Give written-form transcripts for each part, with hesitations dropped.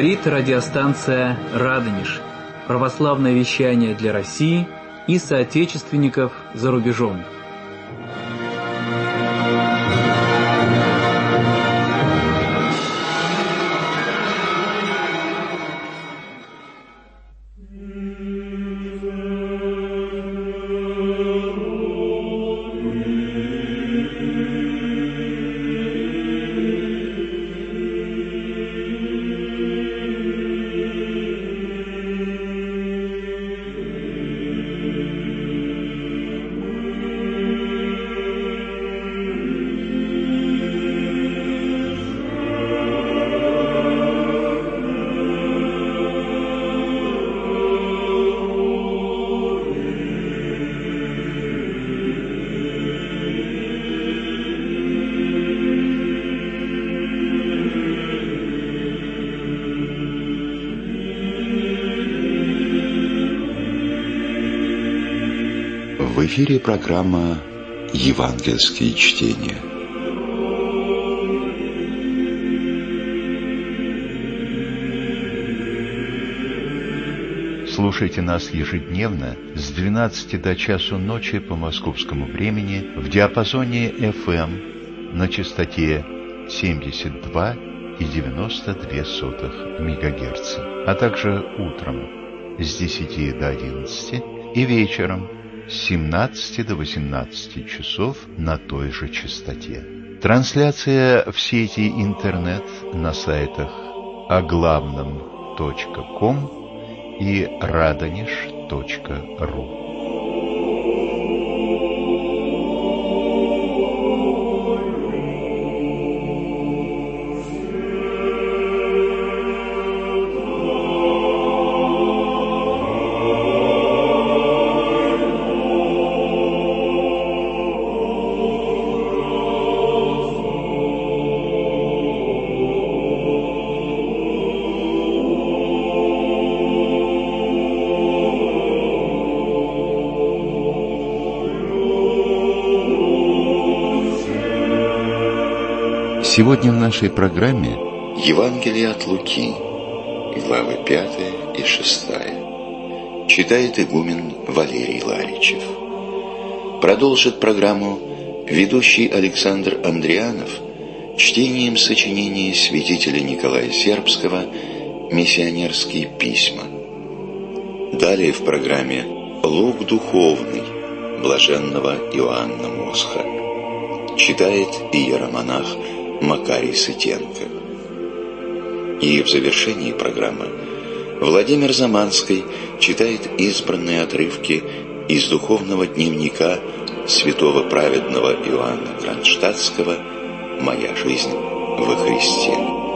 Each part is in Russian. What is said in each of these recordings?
Говорит радиостанция «Радонеж». Православное вещание для России и соотечественников за рубежом. В эфире программа «Евангельские чтения». Слушайте нас ежедневно с 12 до часу ночи по московскому времени в диапазоне FM на частоте 72,92 МГц, а также утром с 10 до 11 и вечером с 17 до 18 часов на той же частоте. Трансляция в сети интернет на сайтах оглавном.ком и radonеж.ру. Сегодня в нашей программе Евангелие от Луки, главы 5 и 6. Читает игумен Валерий Ларичев. Продолжит программу ведущий Александр Андрианов чтением сочинения святителя Николая Сербского «Миссионерские письма». Далее в программе «Лук духовный» блаженного Иоанна Мосха. Читает иеромонах Макарий Сытенко. И в завершении программы Владимир Заманский читает избранные отрывки из духовного дневника святого праведного Иоанна Кронштадтского «Моя жизнь во Христе».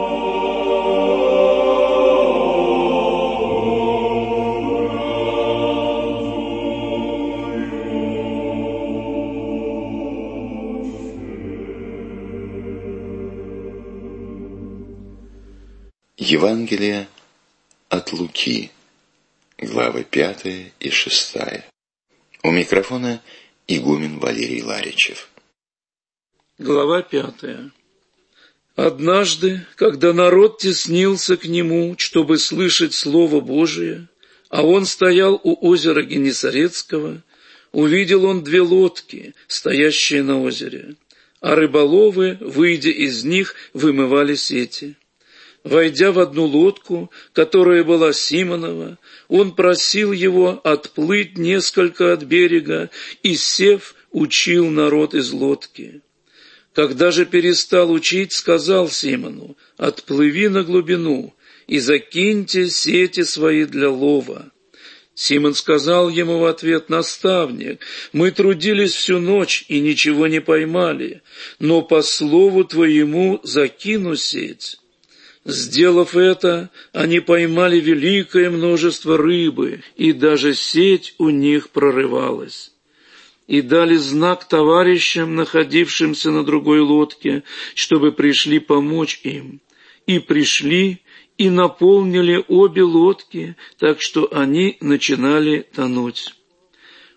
Евангелие от Луки, главы 5 и 6. У микрофона игумен Валерий Ларичев. Глава 5. Однажды, когда народ теснился к нему, чтобы слышать Слово Божие, а он стоял у озера Генесарецкого, увидел он 2 лодки, стоящие на озере, а рыболовы, выйдя из них, вымывали сети. Войдя в одну лодку, которая была Симонова, он просил его отплыть несколько от берега и, сев, учил народ из лодки. Когда же перестал учить, сказал Симону: «Отплыви на глубину и закиньте сети свои для лова». Симон сказал ему в ответ: «Наставник, мы трудились всю ночь и ничего не поймали, но по слову твоему закину сеть». Сделав это, они поймали великое множество рыбы, и даже сеть у них прорывалась. И дали знак товарищам, находившимся на другой лодке, чтобы пришли помочь им. И пришли, и наполнили обе лодки, так что они начинали тонуть.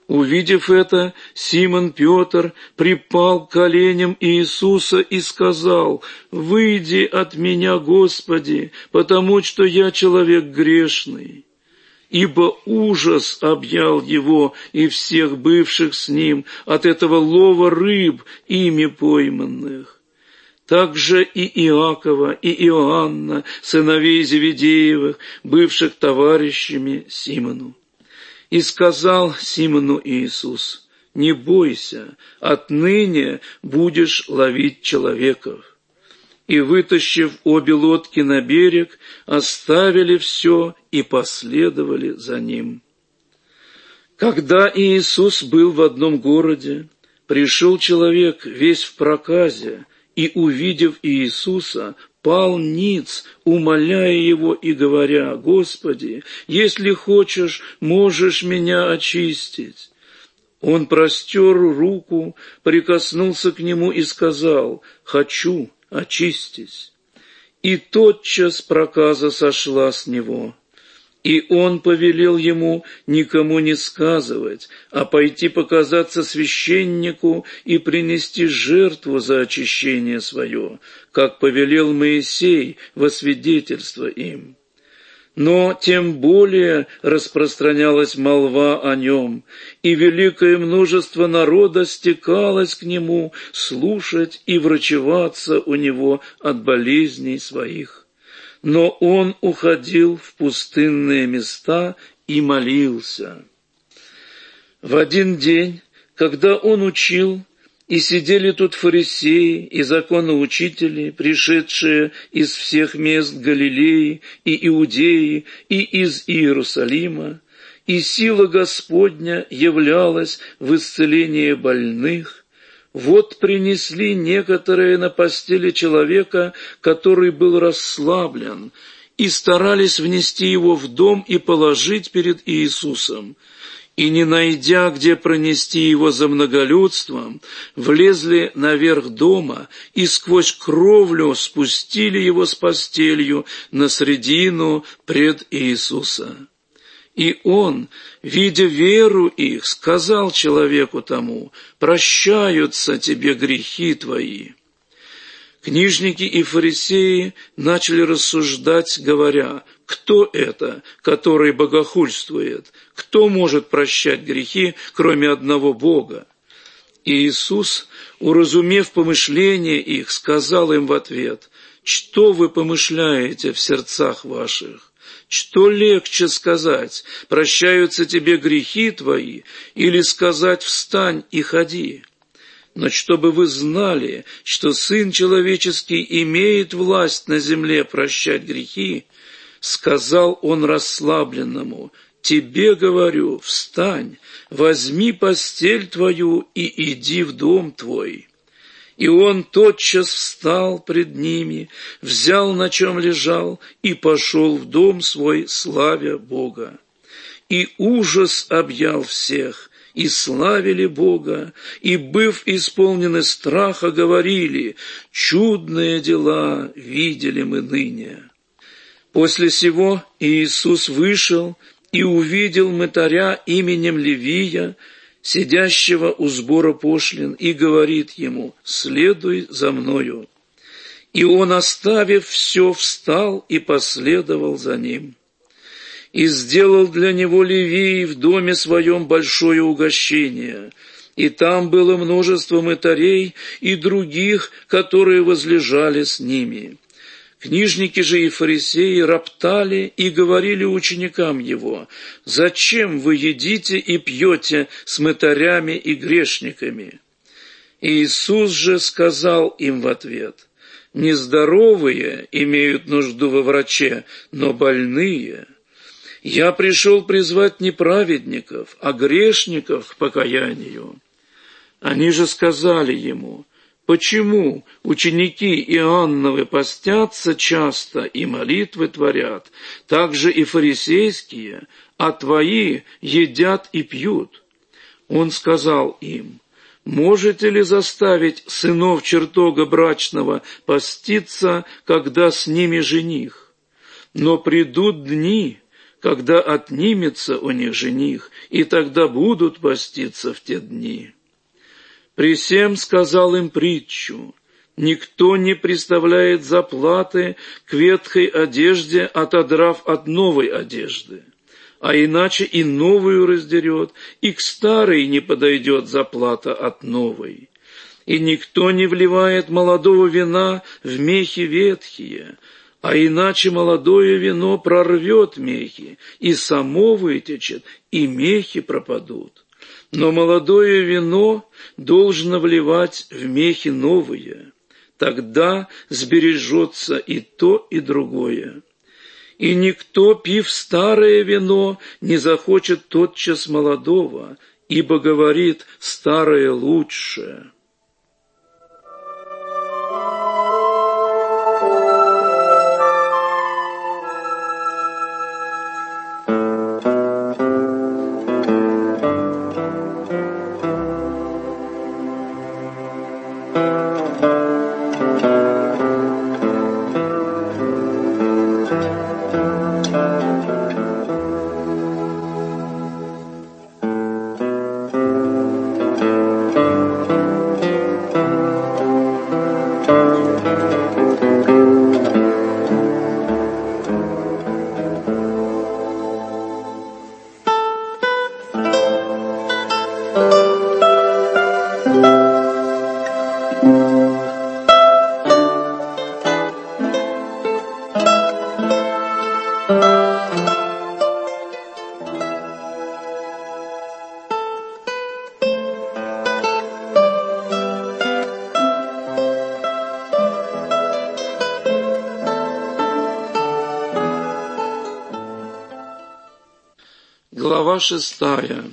Увидев это, Симон Петр припал к коленям Иисуса и сказал: «Выйди от меня, Господи, потому что я человек грешный». Ибо ужас объял его и всех бывших с ним от этого лова рыб, ими пойманных. Также и Иакова, и Иоанна, сыновей Зеведеевых, бывших товарищами Симону. И сказал Симону Иисус: «Не бойся, отныне будешь ловить человеков». И, вытащив обе лодки на берег, оставили все и последовали за ним. Когда Иисус был в одном городе, пришел человек весь в проказе, и, увидев Иисуса, пал ниц, умоляя его и говоря: «Господи, если хочешь, можешь меня очистить». Он простер руку, прикоснулся к нему и сказал: «Хочу, очистись». И тотчас проказа сошла с него. И он повелел ему никому не сказывать, а пойти показаться священнику и принести жертву за очищение свое, как повелел Моисей во свидетельство им. Но тем более распространялась молва о нем, и великое множество народа стекалось к нему слушать и врачеваться у него от болезней своих. Но он уходил в пустынные места и молился. В один день, когда он учил, и сидели тут фарисеи и законоучители, пришедшие из всех мест Галилеи и Иудеи и из Иерусалима, и сила Господня являлась в исцелении больных. Вот принесли некоторые на постели человека, который был расслаблен, и старались внести его в дом и положить перед Иисусом. И, не найдя, где пронести его за многолюдством, влезли наверх дома и сквозь кровлю спустили его с постелью на средину пред Иисуса. И он, видя веру их, сказал человеку тому: «Прощаются тебе грехи твои». Книжники и фарисеи начали рассуждать, говоря: «Кто это, который богохульствует? Кто может прощать грехи, кроме одного Бога?» И Иисус, уразумев помышления их, сказал им в ответ: «Что вы помышляете в сердцах ваших? Что легче сказать: прощаются тебе грехи твои, или сказать: встань и ходи? Но чтобы вы знали, что Сын Человеческий имеет власть на земле прощать грехи, сказал он расслабленному: тебе говорю, встань, возьми постель твою и иди в дом твой». И он тотчас встал пред ними, взял, на чем лежал, и пошел в дом свой, славя Бога. И ужас объял всех, и славили Бога, и, быв исполнены страха, говорили: «Чудные дела видели мы ныне». После сего Иисус вышел и увидел мытаря именем Левия, сидящего у сбора пошлин, и говорит ему: «Следуй за мною». И он, оставив все, встал и последовал за ним. И сделал для него Левий в доме своем большое угощение, и там было множество мытарей и других, которые возлежали с ними. Книжники же и фарисеи роптали и говорили ученикам его: «Зачем вы едите и пьете с мытарями и грешниками?» Иисус же сказал им в ответ: «Нездоровые имеют нужду во враче, но больные. Я пришел призвать не праведников, а грешников к покаянию». Они же сказали ему: «Почему ученики Иоанновы постятся часто и молитвы творят, так же и фарисейские, а твои едят и пьют?» Он сказал им: «Можете ли заставить сынов чертога брачного поститься, когда с ними жених? Но придут дни, когда отнимется у них жених, и тогда будут поститься в те дни. При сем сказал им притчу: никто не приставляет заплаты к ветхой одежде, отодрав от новой одежды, а иначе и новую раздерет, и к старой не подойдет заплата от новой. И никто не вливает молодого вина в мехи ветхие, а иначе молодое вино прорвет мехи, и само вытечет, и мехи пропадут. Но молодое вино должно вливать в мехи новые, тогда сбережется и то, и другое. И никто, пив старое вино, не захочет тотчас молодого, ибо говорит: старое лучше. Глава 6. В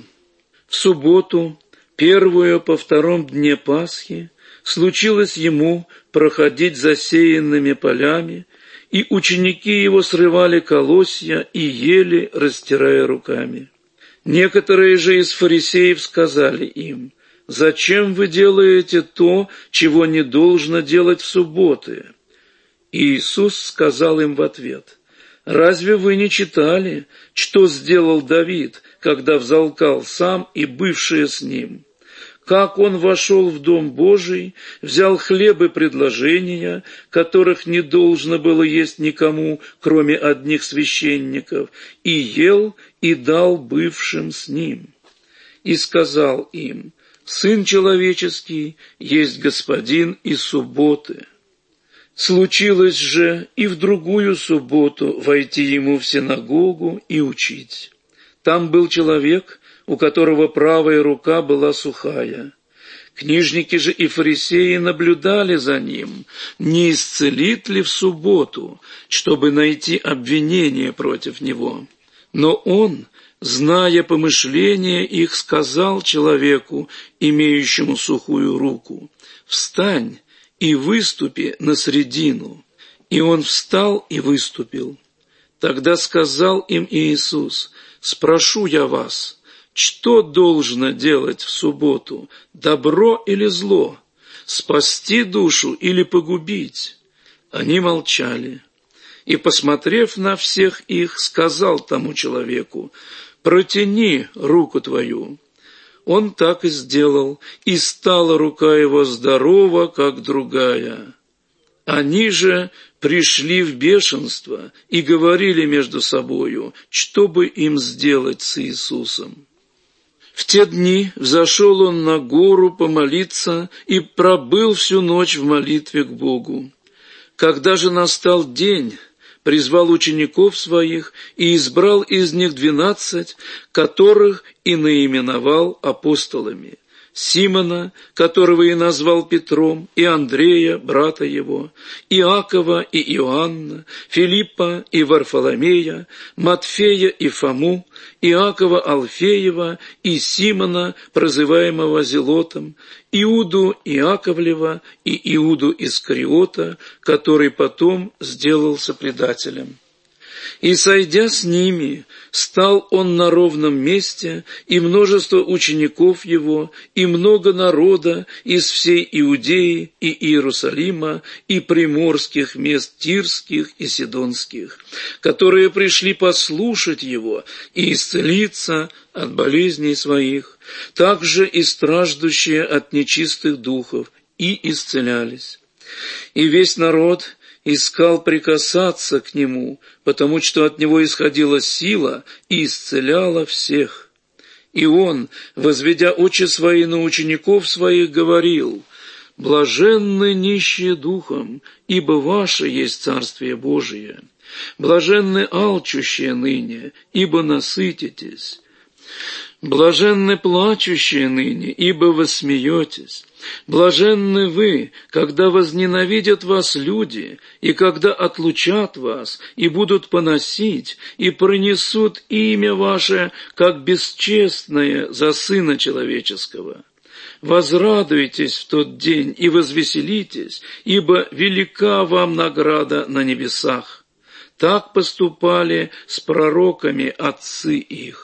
субботу, первую по втором дне Пасхи, случилось ему проходить засеянными полями, и ученики его срывали колосья и ели, растирая руками. Некоторые же из фарисеев сказали им: «Зачем вы делаете то, чего не должно делать в субботы?» И Иисус сказал им в ответ: «Разве вы не читали, что сделал Давид, когда взалкал сам и бывшие с ним? Как он вошел в Дом Божий, взял хлеб и предложения, которых не должно было есть никому, кроме одних священников, и ел, и дал бывшим с ним. И сказал им: Сын человеческий есть Господин и субботы». Случилось же и в другую субботу войти ему в синагогу и учить. Там был человек, у которого правая рука была сухая. Книжники же и фарисеи наблюдали за ним, не исцелит ли в субботу, чтобы найти обвинение против него. Но он, зная помышления их, сказал человеку, имеющему сухую руку: «Встань и выступи на средину». И он встал и выступил. Тогда сказал им Иисус: «Спрошу я вас, что должно делать в субботу, добро или зло, спасти душу или погубить?» Они молчали. И, посмотрев на всех их, сказал тому человеку: «Протяни руку твою». Он так и сделал, и стала рука его здорова, как другая. Они же пришли в бешенство и говорили между собою, что бы им сделать с Иисусом. В те дни взошел он на гору помолиться и пробыл всю ночь в молитве к Богу. Когда же настал день, призвал учеников своих и избрал из них 12, которых и наименовал апостолами: Симона, которого и назвал Петром, и Андрея, брата его, Иакова и Иоанна, Филиппа и Варфоломея, Матфея и Фому, Иакова Алфеева и Симона, прозываемого Зелотом, Иуду Иаковлева и Иуду Искариота, который потом сделался предателем. И, сойдя с ними, стал он на ровном месте, и множество учеников его, и много народа из всей Иудеи и Иерусалима, и приморских мест Тирских и Сидонских, которые пришли послушать его и исцелиться от болезней своих, также и страждущие от нечистых духов, и исцелялись. И весь народ искал прикасаться к нему, потому что от него исходила сила и исцеляла всех. И он, возведя очи свои на учеников своих, говорил: «Блаженны нищие духом, ибо ваше есть Царствие Божие. Блаженны алчущие ныне, ибо насытитесь. Блаженны плачущие ныне, ибо воссмеетесь. Блаженны вы, когда возненавидят вас люди, и когда отлучат вас, и будут поносить, и пронесут имя ваше, как бесчестное, за Сына Человеческого. Возрадуйтесь в тот день и возвеселитесь, ибо велика вам награда на небесах. Так поступали с пророками отцы их.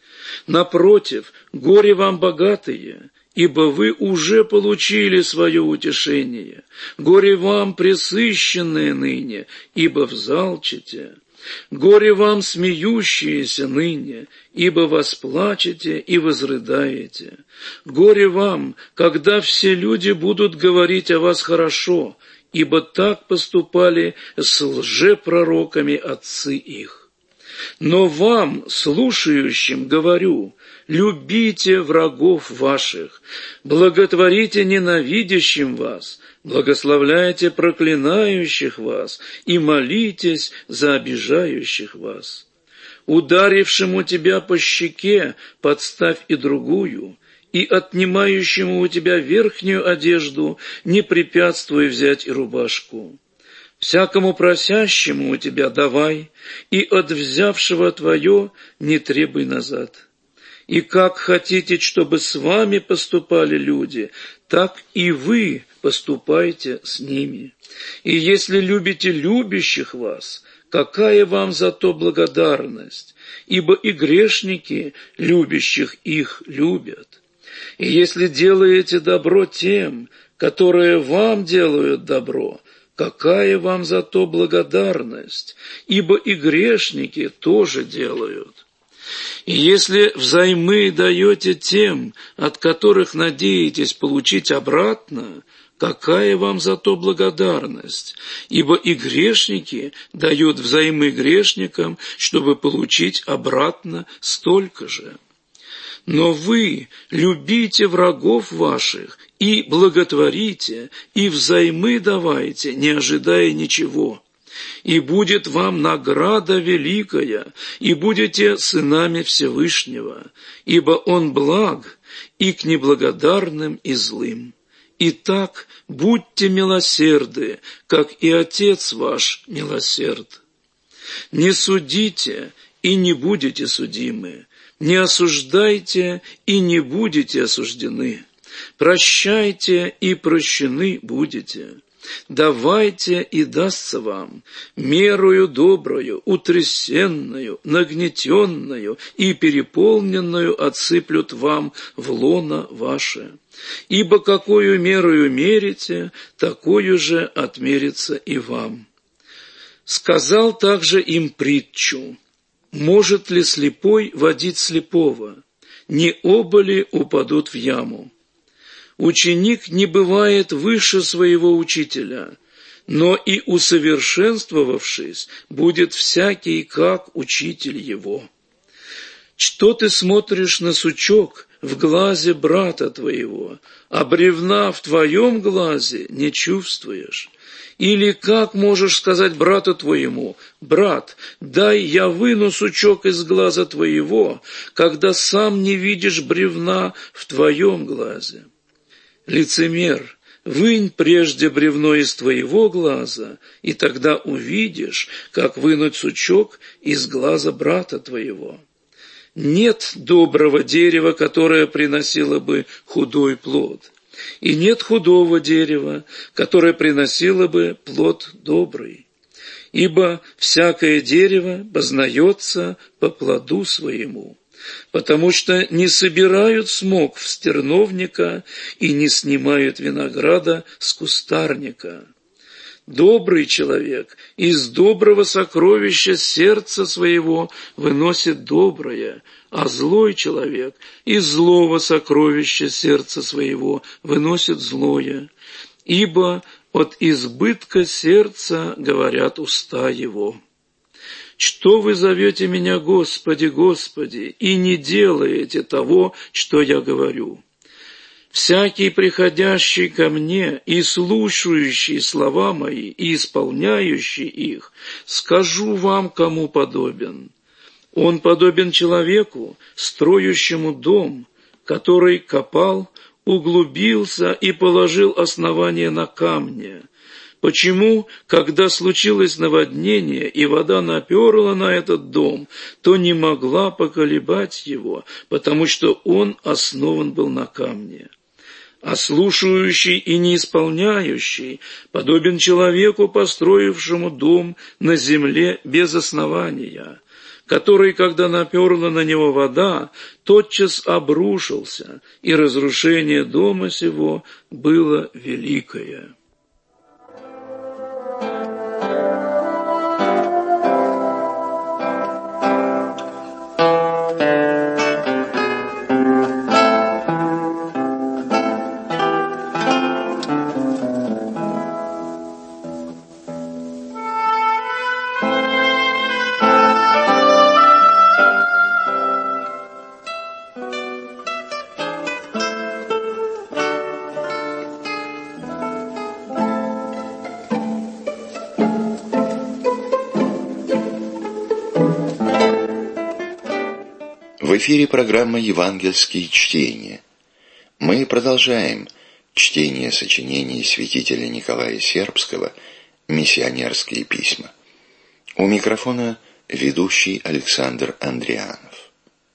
Напротив, горе вам, богатые, ибо вы уже получили свое утешение. Горе вам, пресыщенные ныне, ибо взалчите. Горе вам, смеющиеся ныне, ибо восплачете и возрыдаете. Горе вам, когда все люди будут говорить о вас хорошо, ибо так поступали с лжепророками отцы их. Но вам, слушающим, говорю: любите врагов ваших, благотворите ненавидящим вас, благословляйте проклинающих вас и молитесь за обижающих вас. Ударившему тебя по щеке подставь и другую, и отнимающему у тебя верхнюю одежду не препятствуй взять и рубашку. Всякому просящему у тебя давай, и от взявшего твое не требуй назад. И как хотите, чтобы с вами поступали люди, так и вы поступайте с ними. И если любите любящих вас, какая вам за то благодарность? Ибо и грешники любящих их любят. И если делаете добро тем, которые вам делают добро, какая вам за то благодарность? Ибо и грешники тоже делают. И если взаймы даете тем, от которых надеетесь получить обратно, какая вам за то благодарность? Ибо и грешники дают взаймы грешникам, чтобы получить обратно столько же. Но вы любите врагов ваших и благотворите, и взаймы давайте, не ожидая ничего. И будет вам награда великая, и будете сынами Всевышнего, ибо Он благ и к неблагодарным и злым. Итак, будьте милосерды, как и Отец ваш милосерд. Не судите, и не будете судимы. Не осуждайте, и не будете осуждены. Прощайте, и прощены будете. Давайте, и дастся вам, мерою доброю, утрясенную, нагнетенную и переполненную отсыплют вам в лоно ваше. Ибо какую мерою мерите, такую же отмерится и вам. Сказал также им притчу: может ли слепой водить слепого? Не оба ли упадут в яму? Ученик не бывает выше своего учителя, но и усовершенствовавшись, будет всякий, как учитель его. Что ты смотришь на сучок в глазе брата твоего, а бревна в твоем глазе не чувствуешь? Или как можешь сказать брату твоему: брат, дай я выну сучок из глаза твоего, когда сам не видишь бревна в твоем глазе? Лицемер, вынь прежде бревно из твоего глаза, и тогда увидишь, как вынуть сучок из глаза брата твоего. Нет доброго дерева, которое приносило бы худой плод, и нет худого дерева, которое приносило бы плод добрый. Ибо всякое дерево познается по плоду своему, потому что не собирают смок в стерновника и не снимают винограда с кустарника. Добрый человек из доброго сокровища сердца своего выносит доброе, а злой человек из злого сокровища сердца своего выносит злое. Ибо от избытка сердца говорят уста его. Что вы зовете меня, Господи, Господи, и не делаете того, что я говорю? Всякий, приходящий ко мне и слушающий слова мои и исполняющий их, скажу вам, кому подобен. Он подобен человеку, строящему дом, который копал, углубился и положил основание на камне. Почему, когда случилось наводнение и вода наперла на этот дом, то не могла поколебать его, потому что он основан был на камне? А слушающий и не исполняющий подобен человеку, построившему дом на земле без основания, который, когда наперла на него вода, тотчас обрушился, и разрушение дома сего было великое. В эфире программа «Евангельские чтения». Мы продолжаем чтение сочинений святителя Николая Сербского «Миссионерские письма». У микрофона ведущий Александр Андрианов.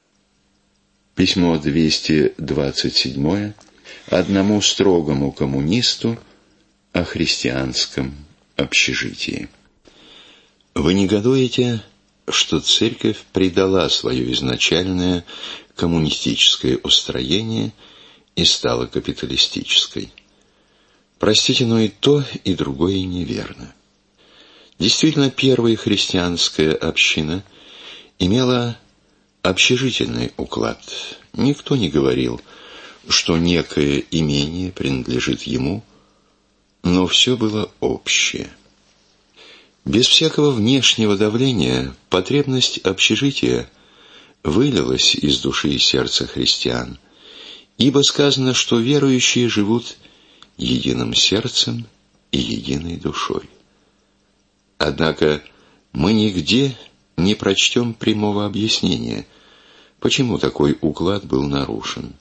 Письмо 227 одному строгому коммунисту о христианском общежитии. Вы негодуете, что церковь предала свое изначальное коммунистическое устроение и стала капиталистической. Простите, но и то, и другое неверно. Действительно, первая христианская община имела общежительный уклад. Никто не говорил, что некое имение принадлежит ему, но все было общее. Без всякого внешнего давления потребность общежития вылилась из души и сердца христиан, ибо сказано, что верующие живут единым сердцем и единой душой. Однако мы нигде не прочтем прямого объяснения, почему такой уклад был нарушен.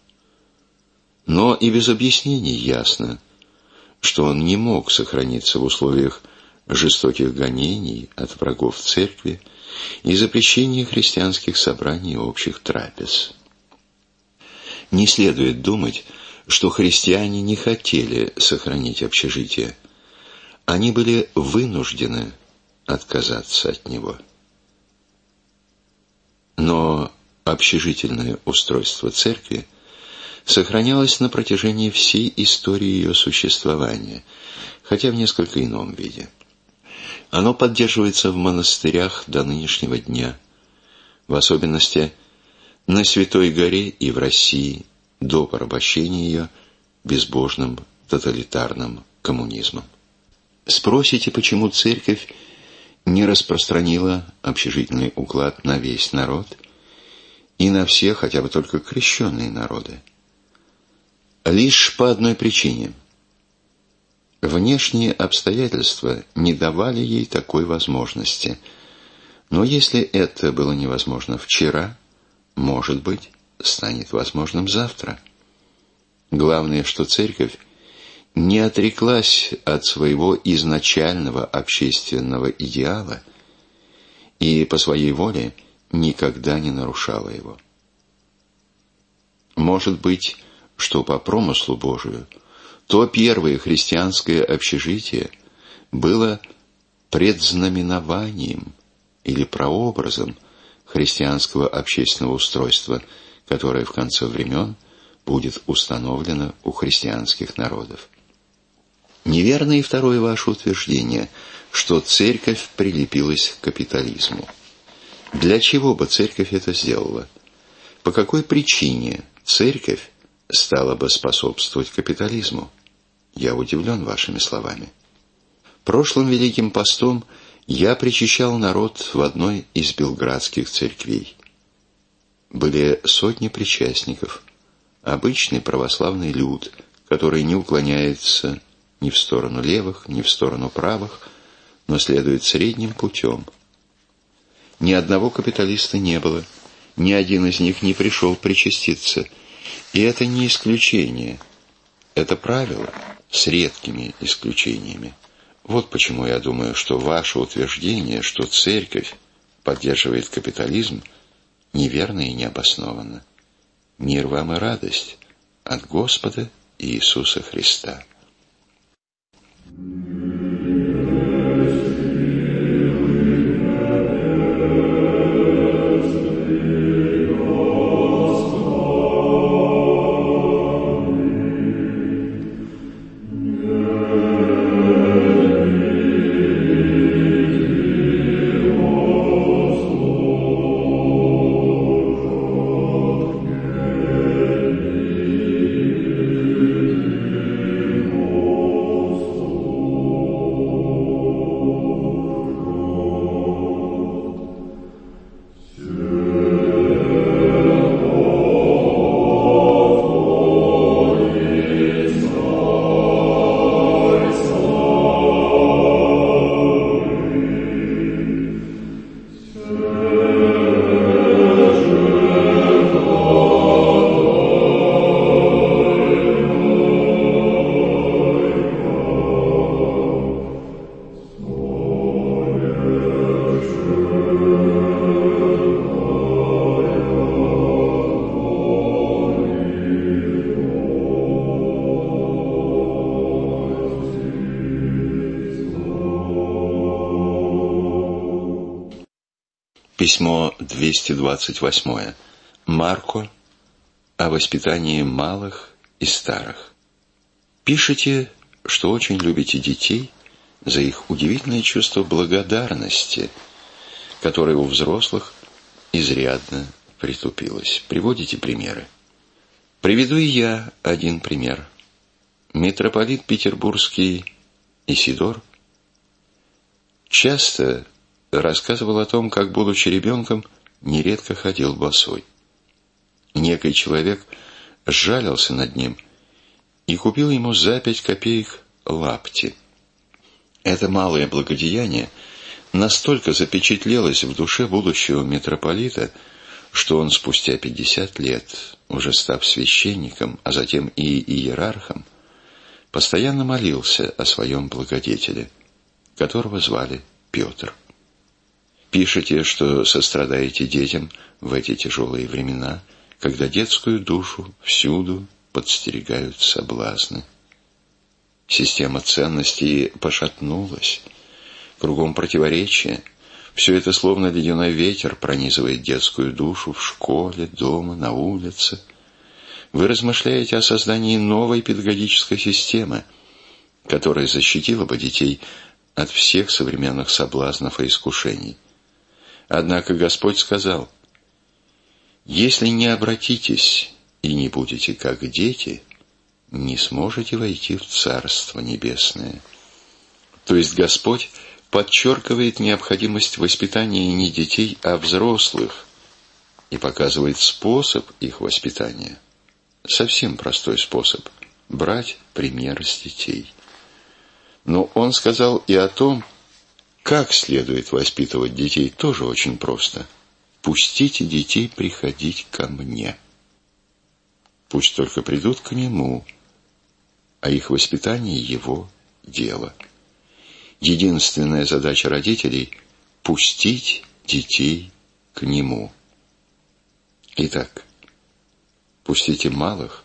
Но и без объяснений ясно, что он не мог сохраниться в условиях жестоких гонений от врагов церкви и запрещения христианских собраний и общих трапез. Не следует думать, что христиане не хотели сохранить общежитие. Они были вынуждены отказаться от него. Но общежительное устройство церкви сохранялось на протяжении всей истории ее существования, хотя в несколько ином виде. Оно поддерживается в монастырях до нынешнего дня, в особенности на Святой Горе и в России до порабощения ее безбожным тоталитарным коммунизмом. Спросите, почему церковь не распространила общежительный уклад на весь народ и на все хотя бы только крещенные народы? Лишь по одной причине. Внешние обстоятельства не давали ей такой возможности. Но если это было невозможно вчера, может быть, станет возможным завтра. Главное, что церковь не отреклась от своего изначального общественного идеала и по своей воле никогда не нарушала его. Может быть, что по промыслу Божию то первое христианское общежитие было предзнаменованием или прообразом христианского общественного устройства, которое в конце времен будет установлено у христианских народов. Неверно и второе ваше утверждение, что церковь прилепилась к капитализму. Для чего бы церковь это сделала? По какой причине церковь стала бы способствовать капитализму? Я удивлен вашими словами. Прошлым Великим постом я причащал народ в одной из белградских церквей. Были сотни причастников, обычный православный люд, который не уклоняется ни в сторону левых, ни в сторону правых, но следует средним путем. Ни одного капиталиста не было, ни один из них не пришел причаститься. И это не исключение, это правило с редкими исключениями. Вот почему я думаю, что ваше утверждение, что церковь поддерживает капитализм, неверно и необоснованно. Мир вам и радость от Господа Иисуса Христа. Письмо 228. Марко о воспитании малых и старых. Пишите, что очень любите детей за их удивительное чувство благодарности, которое у взрослых изрядно притупилось. Приводите примеры. Приведу и я один пример. Митрополит петербургский Исидор часто рассказывал о том, как, будучи ребенком, нередко ходил босой. Некий человек сжалился над ним и купил ему за 5 копеек лапти. Это малое благодеяние настолько запечатлелось в душе будущего митрополита, что он спустя 50 лет, уже став священником, а затем и иерархом, постоянно молился о своем благодетеле, которого звали Петр. Пишите, что сострадаете детям в эти тяжелые времена, когда детскую душу всюду подстерегают соблазны. Система ценностей пошатнулась, кругом противоречия. Все это словно ледяной ветер пронизывает детскую душу в школе, дома, на улице. Вы размышляете о создании новой педагогической системы, которая защитила бы детей от всех современных соблазнов и искушений. Однако Господь сказал: «Если не обратитесь и не будете как дети, не сможете войти в Царство Небесное». То есть Господь подчеркивает необходимость воспитания не детей, а взрослых, и показывает способ их воспитания. Совсем простой способ – брать пример с детей. Но Он сказал и о том, как следует воспитывать детей, тоже очень просто. «Пустите детей приходить ко мне». Пусть только придут к Нему, а их воспитание – Его дело. Единственная задача родителей – пустить детей к Нему. Итак, пустите малых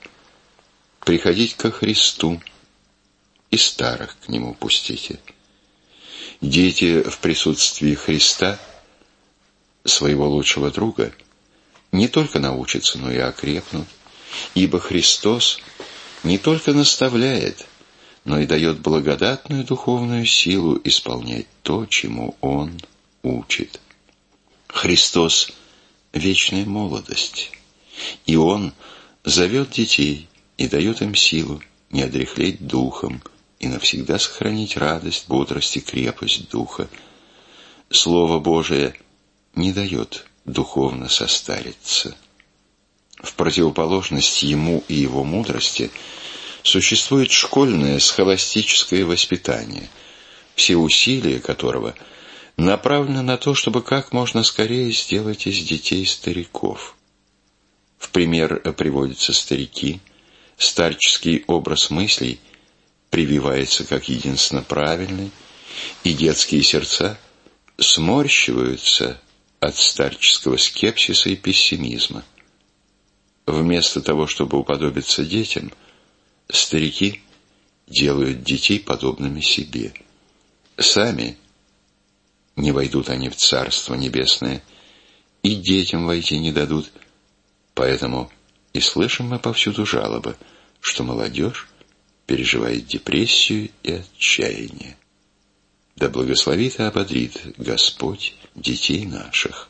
приходить ко Христу, и старых к Нему пустите. Дети в присутствии Христа, своего лучшего друга, не только научатся, но и окрепнут, ибо Христос не только наставляет, но и дает благодатную духовную силу исполнять то, чему Он учит. Христос – вечная молодость, и Он зовет детей и дает им силу не одряхлеть духом и навсегда сохранить радость, бодрость и крепость духа. Слово Божие не дает духовно состариться. В противоположность ему и его мудрости существует школьное схоластическое воспитание, все усилия которого направлены на то, чтобы как можно скорее сделать из детей стариков. В пример приводятся старики, старческий образ мыслей прививается как единственно правильный, и детские сердца сморщиваются от старческого скепсиса и пессимизма. Вместо того, чтобы уподобиться детям, старики делают детей подобными себе. Сами не войдут они в Царство Небесное, и детям войти не дадут. Поэтому и слышим мы повсюду жалобы, что молодежь переживает депрессию и отчаяние. Да благословит и ободрит Господь детей наших.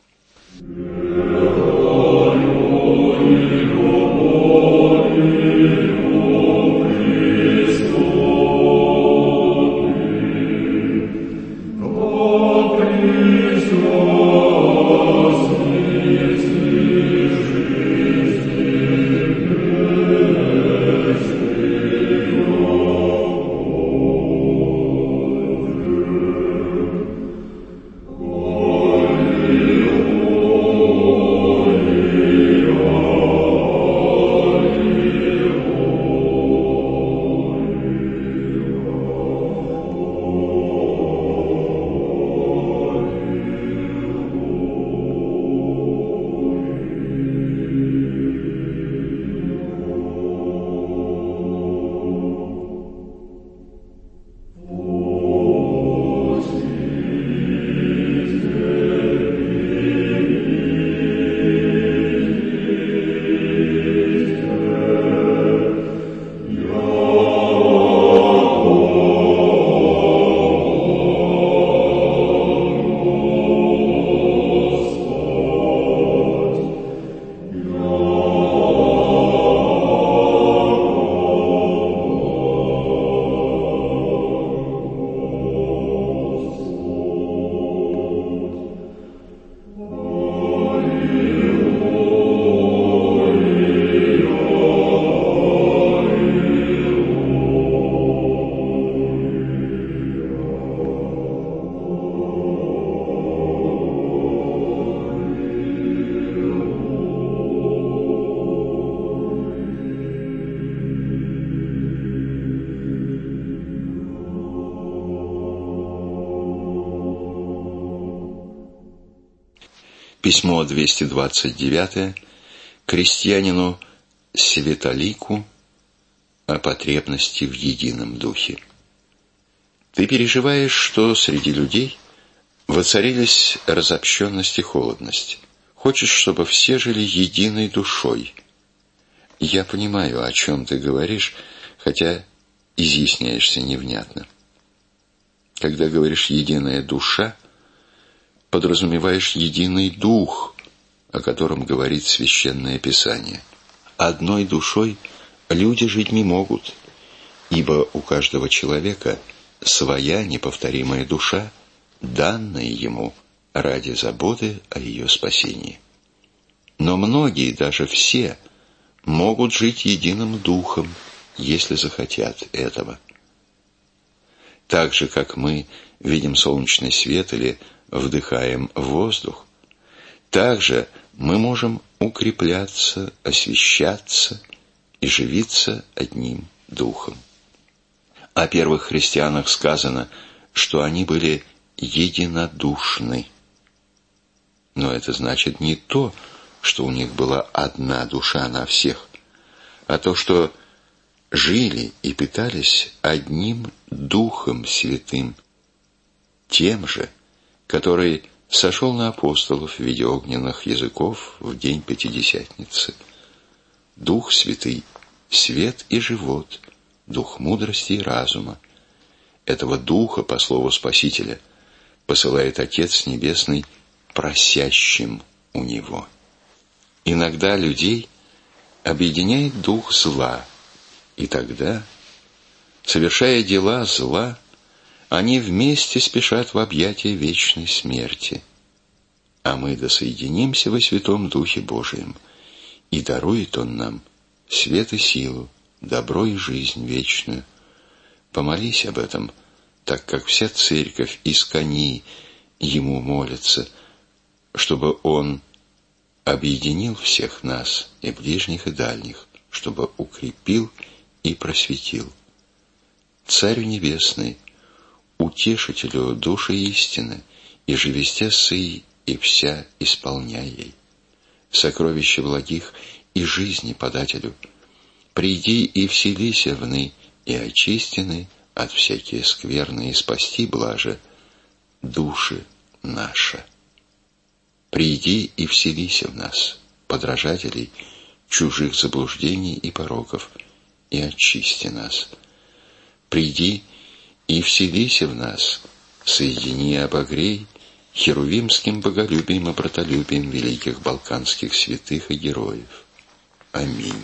Письмо 229 крестьянину Святолику о потребности в едином духе. Ты переживаешь, что среди людей воцарились разобщенность и холодность. Хочешь, чтобы все жили единой душой. Я понимаю, о чем ты говоришь, хотя изъясняешься невнятно. Когда говоришь «единая душа», подразумеваешь единый дух, о котором говорит Священное Писание. Одной душой люди жить не могут, ибо у каждого человека своя неповторимая душа, данная ему ради заботы о ее спасении. Но многие, даже все, могут жить единым духом, если захотят этого. Так же, как мы видим солнечный свет или вдыхаем воздух, также мы можем укрепляться, освящаться и живиться одним духом. О первых христианах сказано, что они были единодушны. Но это значит не то, что у них была одна душа на всех, а то, что жили и питались одним Духом Святым, тем же, который сошел на апостолов в виде огненных языков в день Пятидесятницы. Дух Святый — свет и живот, дух мудрости и разума. Этого Духа, по слову Спасителя, посылает Отец Небесный просящим у Него. Иногда людей объединяет дух зла, и тогда, совершая дела зла, они вместе спешат в объятия вечной смерти. А мы досоединимся во Святом Духе Божием, и дарует Он нам свет и силу, добро и жизнь вечную. Помолись об этом, так как вся церковь искони Ему молится, чтобы Он объединил всех нас, и ближних, и дальних, чтобы укрепил и просветил. Царю Небесный, Утешителю души истины, и же вестя сый, и вся исполняй ей. Сокровище благих и жизни подателю, приди и вселися вны, и очистины от всякие скверны, и спасти блаже души наши. Приди и вселися в нас, подражателей чужих заблуждений и пороков, и очисти нас. Приди и вселися в нас, соедини и обогрей херувимским боголюбием и братолюбием великих балканских святых и героев. Аминь.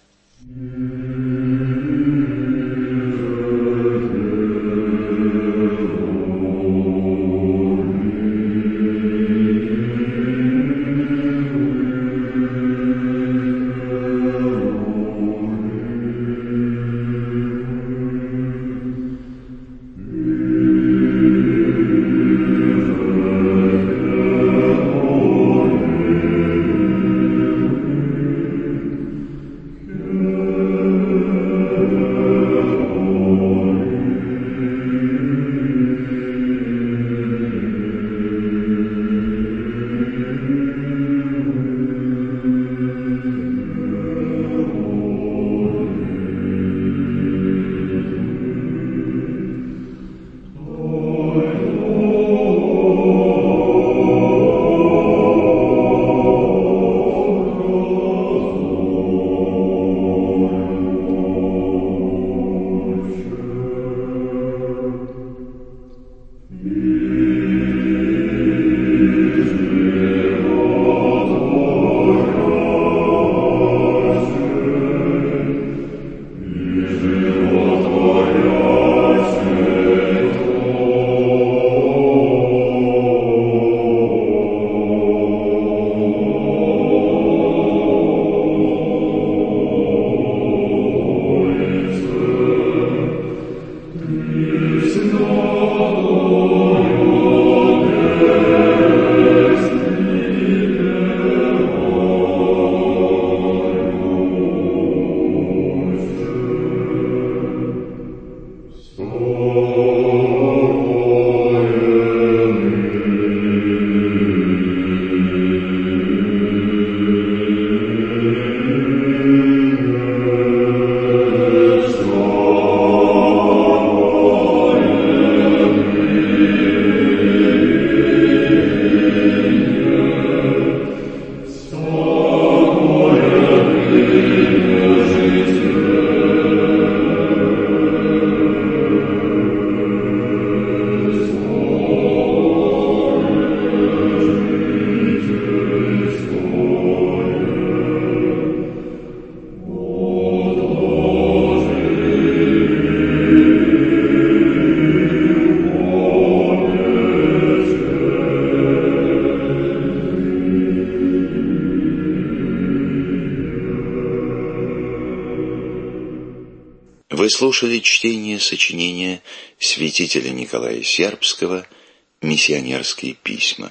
Вы слушали чтение сочинения святителя Николая Сербского «Миссионерские письма».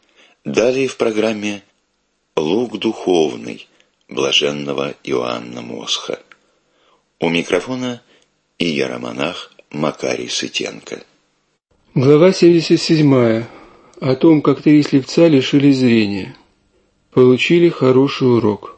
Далее в программе «Лук духовный» блаженного Иоанна Мосха. У микрофона иеромонах Макарий Сытенко. Глава 77. О том, как 3 слепца лишились зрения. Получили хороший урок.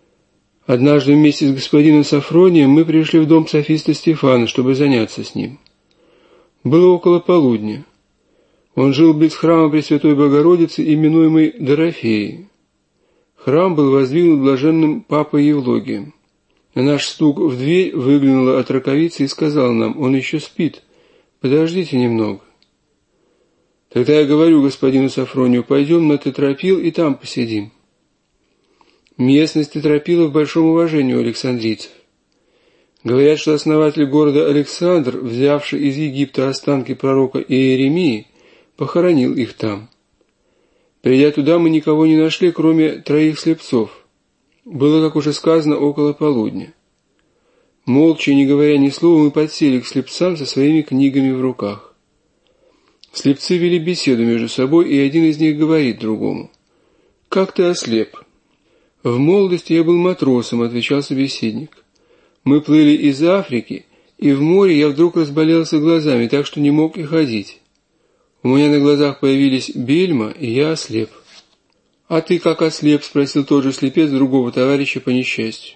Однажды вместе с господином Сафронием мы пришли в дом софиста Стефана, чтобы заняться с ним. Было около полудня. Он жил близ храма Пресвятой Богородицы, именуемой Дорофеей. Храм был воздвигнут блаженным Папой Евлогием. На наш стук в дверь выглянула отроковица и сказала нам: «Он еще спит, подождите немного». Тогда я говорю господину Сафронию: «Пойдем на Тетропил и там посидим». Местность Тетропила в большом уважении у александрийцев. Говорят, что основатель города Александр, взявший из Египта останки пророка Иеремии, похоронил их там. Придя туда, мы никого не нашли, кроме 3 слепцов. Было, как уже сказано, около полудня. Молча, не говоря ни слова, мы подсели к слепцам со своими книгами в руках. Слепцы вели беседу между собой, и один из них говорит другому: «Как ты ослеп?» «В молодости я был матросом», — отвечал собеседник. «Мы плыли из Африки, и в море я вдруг разболелся глазами, так что не мог и ходить. У меня на глазах появились бельма, и я ослеп». «А ты как ослеп?» — спросил тот же слепец другого товарища по несчастью.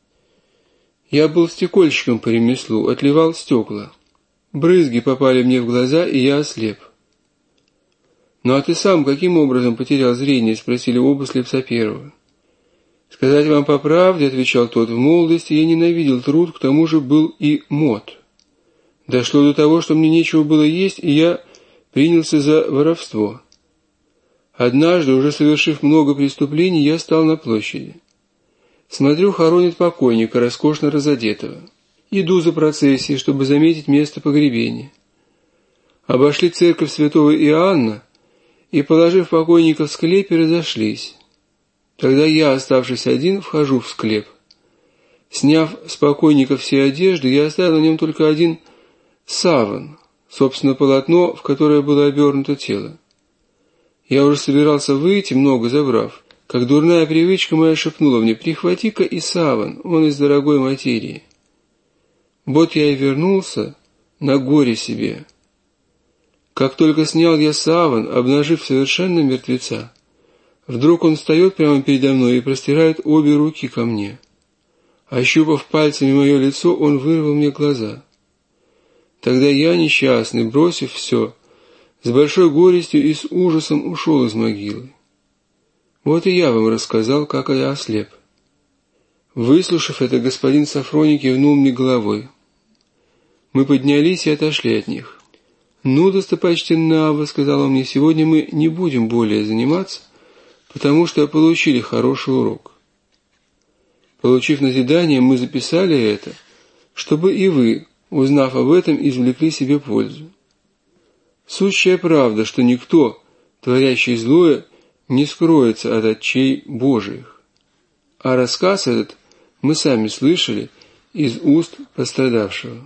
«Я был стекольщиком по ремеслу, отливал стекла. Брызги попали мне в глаза, и я ослеп». «Ну а ты сам каким образом потерял зрение?» — спросили оба слепца первого. «Сказать вам по правде, — отвечал тот, — в молодости я ненавидел труд, к тому же был и мот. Дошло до того, что мне нечего было есть, и я принялся за воровство. Однажды, уже совершив много преступлений, я стал на площади. Смотрю, хоронят покойника, роскошно разодетого. Иду за процессией, чтобы заметить место погребения. Обошли церковь святого Иоанна и, положив покойника в склепе, разошлись. Тогда я, оставшись один, вхожу в склеп. Сняв с покойника все одежды, я оставил на нем только один саван, собственно, полотно, в которое было обернуто тело. Я уже собирался выйти, много забрав, как дурная привычка моя шепнула мне: «Прихвати-ка и саван, он из дорогой материи». Вот я и вернулся на горе себе. Как только снял я саван, обнажив совершенно мертвеца, вдруг он встает прямо передо мной и простирает обе руки ко мне. Ощупав пальцами мое лицо, он вырвал мне глаза. Тогда я, несчастный, бросив все, с большой горестью и с ужасом ушел из могилы. Вот и я вам рассказал, как я ослеп». Выслушав это, господин Сафроний кивнул мне головой. Мы поднялись и отошли от них. «Ну, достопочтенный Авва, — сказал он мне, — сегодня мы не будем более заниматься, потому что получили хороший урок. Получив назидание, мы записали это, чтобы и вы, узнав об этом, извлекли себе пользу. Сущая правда, что никто, творящий злое, не скроется от очей Божиих. А рассказ этот мы сами слышали из уст пострадавшего».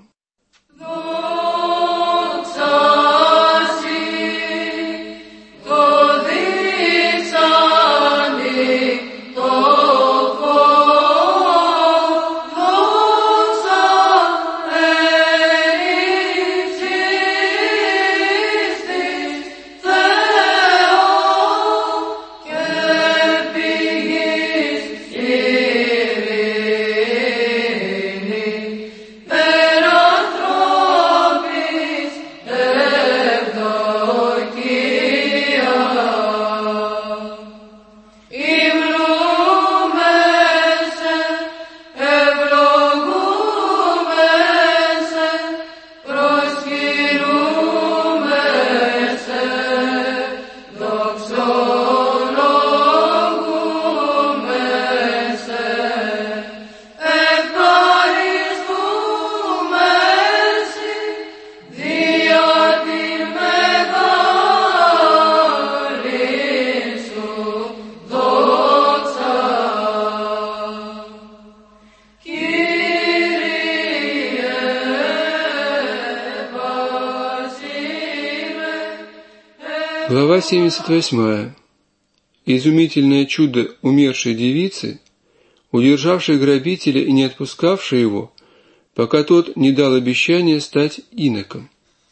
Глава 78. Изумительное чудо умершей девицы, удержавшей грабителя и не отпускавшей его, пока тот не дал обещания стать иноком.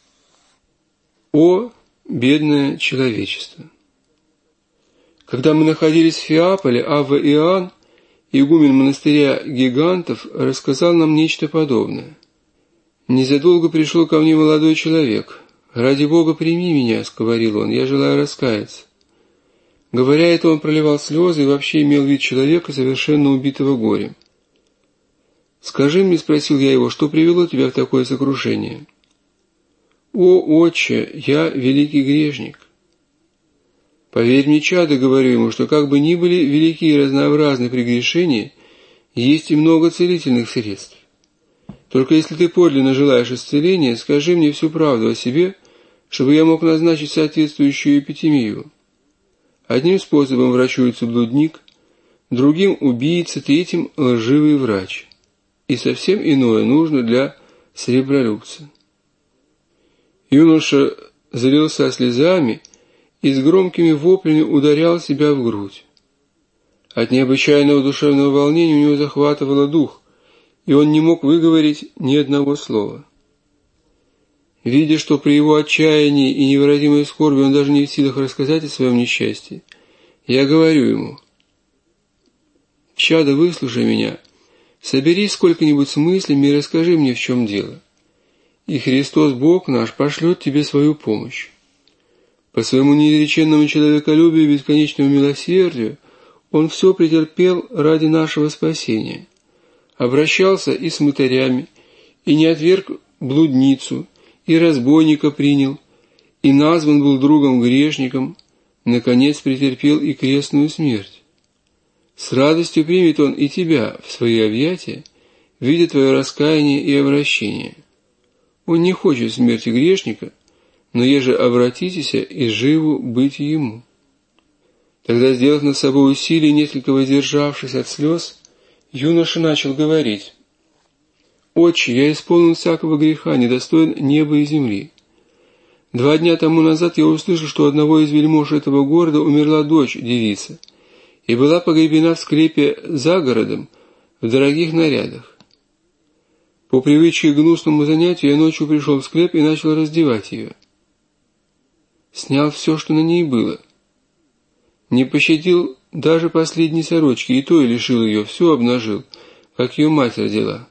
О, бедное человечество! Когда мы находились в Феаполе, Авва Иоанн, игумен монастыря гигантов, рассказал нам нечто подобное. Незадолго пришел ко мне молодой человек, «Ради Бога, прими меня», — говорил он, — «я желаю раскаяться». Говоря это, он проливал слезы и вообще имел вид человека, совершенно убитого горем. «Скажи мне», — спросил я его, — «что привело тебя в такое сокрушение?» «О, отче, я великий грешник». «Поверь мне, чадо, — говорю ему, — что как бы ни были велики и разнообразны прегрешения, есть и много целительных средств. Только если ты подлинно желаешь исцеления, скажи мне всю правду о себе, чтобы я мог назначить соответствующую эпитемию. Одним способом врачуется блудник, другим – убийца, третьим – лживый врач. И совсем иное нужно для сребролюбца». Юноша залился слезами и с громкими воплями ударял себя в грудь. От необычайного душевного волнения у него захватывало дух, и он не мог выговорить ни одного слова. Видя, что при его отчаянии и невыразимой скорби он даже не в силах рассказать о своем несчастье, я говорю ему: «Чадо, выслушай меня, соберись сколько-нибудь с мыслями и расскажи мне, в чем дело. И Христос, Бог наш, пошлет тебе свою помощь. По своему неизреченному человеколюбию и бесконечному милосердию Он все претерпел ради нашего спасения. Обращался и с мытарями, и не отверг блудницу, и разбойника принял, и назван был другом-грешником, наконец претерпел и крестную смерть. С радостью примет Он и тебя в свои объятия, видя твое раскаяние и обращение. Он не хочет смерти грешника, но еже обратитесь и живу быть ему». Тогда, сделав над собой усилие, несколько воздержавшись от слез, юноша начал говорить: «Отче, я исполнен всякого греха, недостоин неба и земли. 2 дня тому назад я услышал, что у одного из вельмож этого города умерла дочь, девица, и была погребена в склепе за городом в дорогих нарядах. По привычке к гнусному занятию я ночью пришел в склеп и начал раздевать ее. Снял все, что на ней было. Не пощадил даже последней сорочки, и то и лишил ее, все обнажил, как ее мать родила.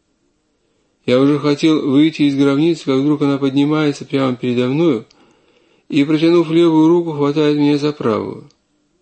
Я уже хотел выйти из гробницы, как вдруг она поднимается прямо передо мною и, протянув левую руку, хватает меня за правую.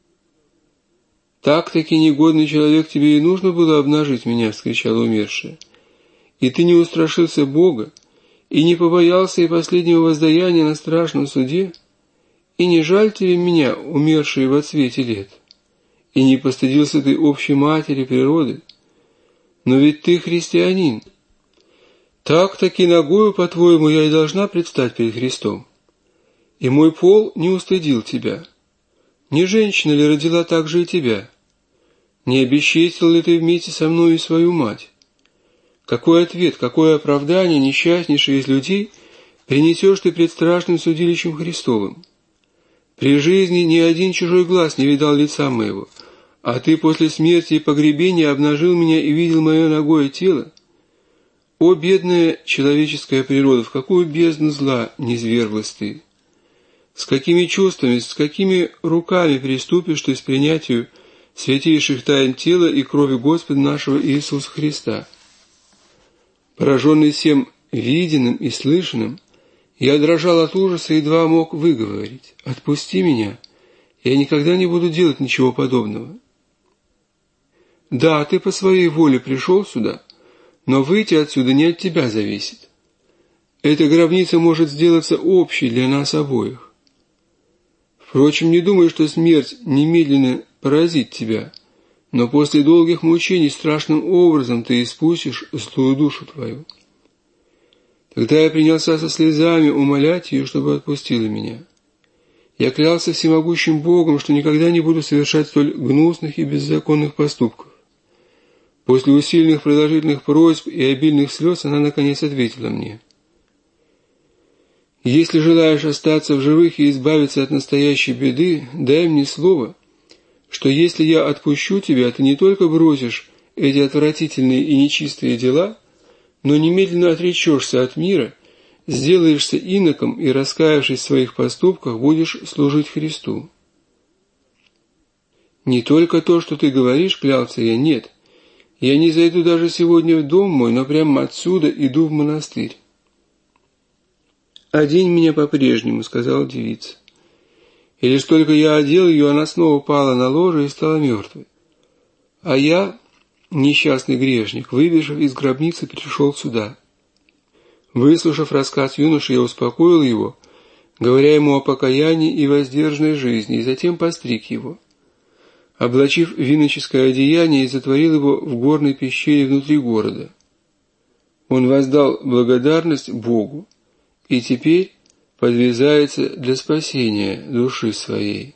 «Так-таки, негодный человек, тебе и нужно было обнажить меня», — вскричала умершая. «И ты не устрашился Бога, и не побоялся и последнего воздаяния на страшном суде? И не жаль тебе меня, умершей во цвете лет? И не постыдился ты общей матери природы? Но ведь ты христианин. Так-таки ногою, по-твоему, я и должна предстать перед Христом. И мой пол не устыдил тебя. Не женщина ли родила также и тебя? Не обесчестил ли ты вместе со мной и свою мать? Какой ответ, какое оправдание, несчастнейший из людей, принесешь ты пред страшным судилищем Христовым? При жизни ни один чужой глаз не видал лица моего, а ты после смерти и погребения обнажил меня и видел мое нагое тело. О, бедная человеческая природа, в какую бездну зла низвергла ты! С какими чувствами, с какими руками приступишь ты к принятию святейших тайн тела и крови Господа нашего Иисуса Христа? Пораженный всем виденным и слышанным, я дрожал от ужаса и едва мог выговорить: «Отпусти меня, я никогда не буду делать ничего подобного». Да, ты по своей воле пришел сюда, но выйти отсюда не от тебя зависит. Эта гробница может сделаться общей для нас обоих. Впрочем, не думай, что смерть немедленно поразит тебя, но после долгих мучений страшным образом ты испустишь злую душу твою. Тогда я принялся со слезами умолять ее, чтобы отпустила меня. Я клялся всемогущим Богом, что никогда не буду совершать столь гнусных и беззаконных поступков. После усиленных продолжительных просьб и обильных слез она наконец ответила мне: «Если желаешь остаться в живых и избавиться от настоящей беды, дай мне слово, что если я отпущу тебя, ты не только бросишь эти отвратительные и нечистые дела, но немедленно отречешься от мира, сделаешься иноком и, раскаявшись в своих поступках, будешь служить Христу». «Не только то, что ты говоришь, — клялся я, — нет. Я не зайду даже сегодня в дом мой, но прямо отсюда иду в монастырь». «Одень меня по-прежнему», — сказала девица. И лишь только я одел ее, она снова пала на ложе и стала мертвой. А я, несчастный грешник, выбежав из гробницы, пришел сюда. Выслушав рассказ юноши, я успокоил его, говоря ему о покаянии и воздержанной жизни, и затем постриг его. Облачив в иноческое одеяние, и затворил его в горной пещере внутри города. Он воздал благодарность Богу, и теперь подвязается для спасения души своей.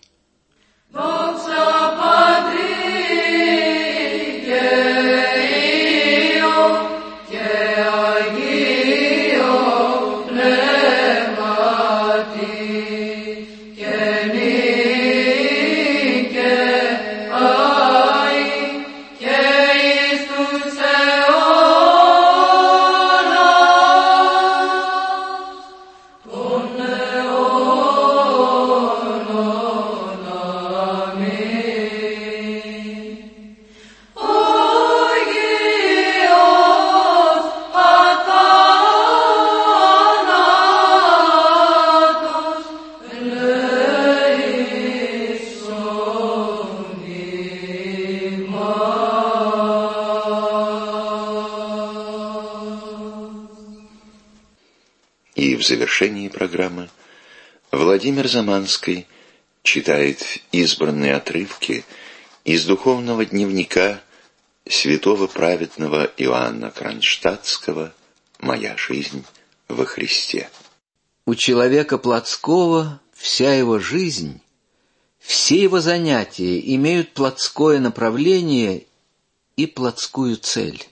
И в завершении программы Владимир Заманский читает избранные отрывки из духовного дневника святого праведного Иоанна Кронштадтского «Моя жизнь во Христе». У человека плотского вся его жизнь, все его занятия имеют плотское направление и плотскую цель.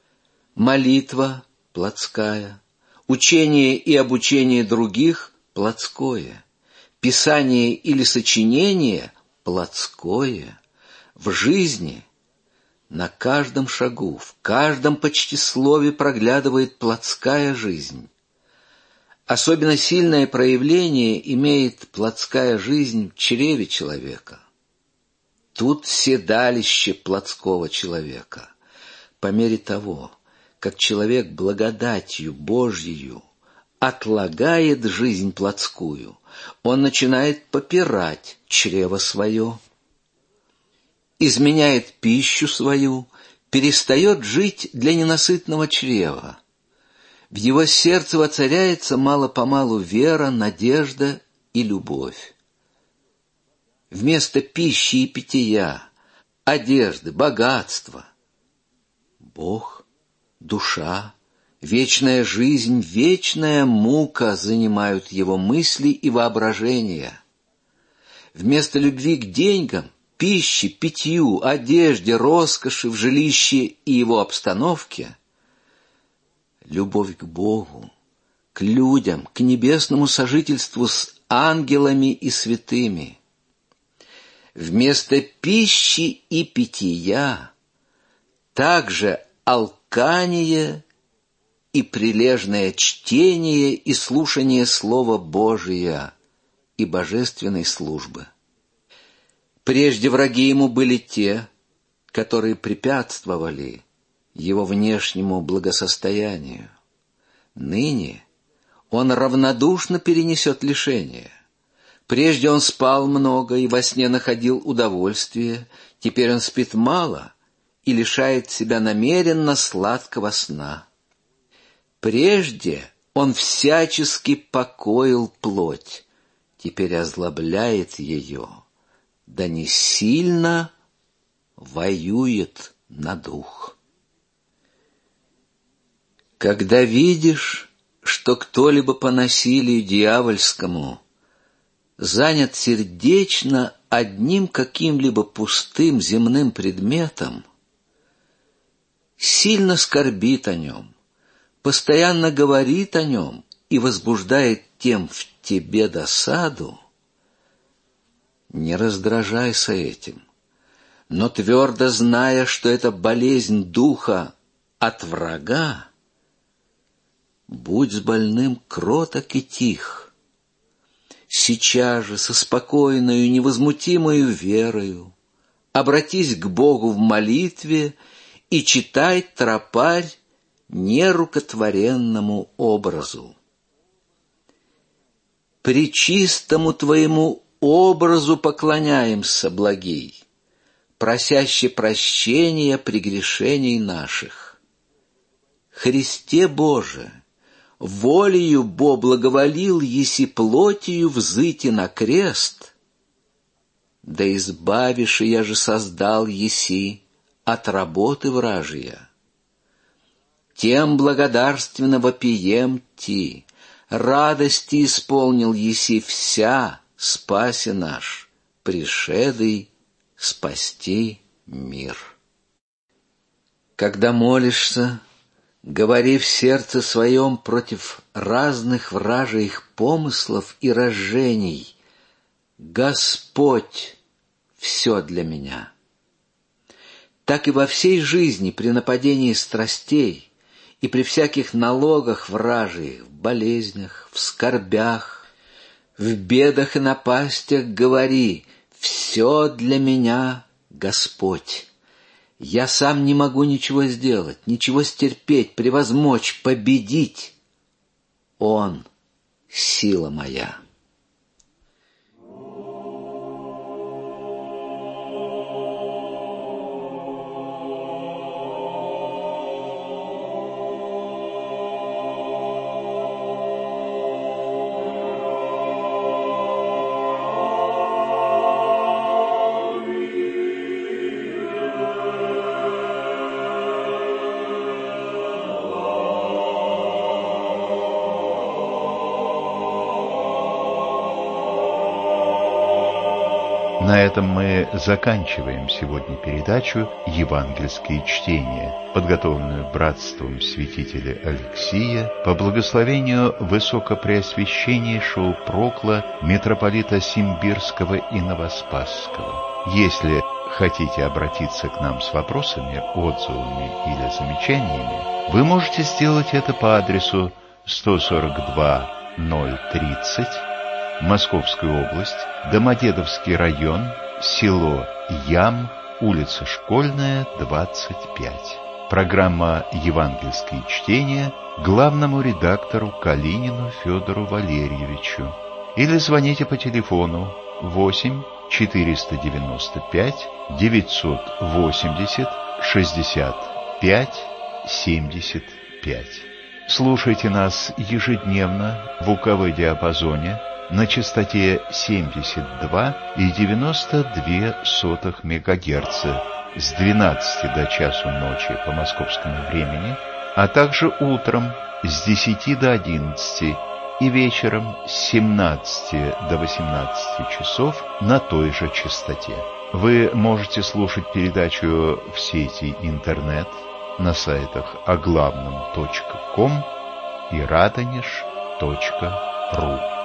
Молитва плотская, учение и обучение других плотское, писание или сочинение плотское. В жизни на каждом шагу, в каждом почти слове проглядывает плотская жизнь. Особенно сильное проявление имеет плотская жизнь в чреве человека. Тут седалище плотского человека. По мере того, как человек благодатью Божьею отлагает жизнь плотскую, он начинает попирать чрево свое, изменяет пищу свою, перестает жить для ненасытного чрева. В его сердце воцаряется мало-помалу вера, надежда и любовь. Вместо пищи и питья, одежды, богатства — Бог, душа, вечная жизнь, вечная мука занимают его мысли и воображения. Вместо любви к деньгам, пище, питью, одежде, роскоши в жилище и его обстановке — любовь к Богу, к людям, к небесному сожительству с ангелами и святыми. Вместо пищи и питья также алкание и прилежное чтение и слушание Слова Божия и божественной службы. Прежде враги ему были те, которые препятствовали его внешнему благосостоянию. Ныне он равнодушно перенесет лишение. Прежде он спал много и во сне находил удовольствие, теперь он спит мало и лишает себя намеренно сладкого сна. Прежде он всячески покоил плоть, теперь озлобляет ее, да не сильно воюет на дух. Когда видишь, что кто-либо по насилию дьявольскому занят сердечно одним каким-либо пустым земным предметом, сильно скорбит о нем, постоянно говорит о нем и возбуждает тем в тебе досаду, не раздражайся этим, но твердо зная, что это болезнь духа от врага, будь с больным кроток и тих. Сейчас же со спокойною, невозмутимою верою обратись к Богу в молитве и читай тропарь нерукотворенному образу. пречистому Твоему образу поклоняемся, благий, просяще прощения прегрешений наших. Христе Боже, волею Бо благоволил еси плотью взыти на крест, да избавишь, я же создал еси от работы вражья. Тем благодарственно вопием Ти, радости исполнил еси вся, спаси наш, пришедый спасти мир. Когда молишься, говори в сердце своем против разных вражьих помыслов и разжений: Господь все для меня. Так и во всей жизни при нападении страстей и при всяких налогах вражьих, в болезнях, в скорбях, в бедах и напастях говори: все для меня Господь. Я сам не могу ничего сделать, ничего стерпеть, превозмочь, победить. Он — сила моя. На этом мы заканчиваем сегодня передачу «Евангельские чтения», подготовленную братством святителя Алексия по благословению высокопреосвященнейшего прокла митрополита Симбирского и Новоспасского. Если хотите обратиться к нам с вопросами, отзывами или замечаниями, вы можете сделать это по адресу 142-030, Московская область, Домодедовский район, село Ям, улица Школьная, 25. Программа «Евангельские чтения» главному редактору Калинину Федору Валерьевичу. Или звоните по телефону 8 495 980 65 75. Слушайте нас ежедневно в УКВ-диапазоне на частоте 72,92 МГц с 12 до часу ночи по московскому времени, а также утром с 10 до 11 и вечером с 17 до 18 часов на той же частоте. Вы можете слушать передачу в сети интернет на сайтах оглавном.ком и радонеж.ру.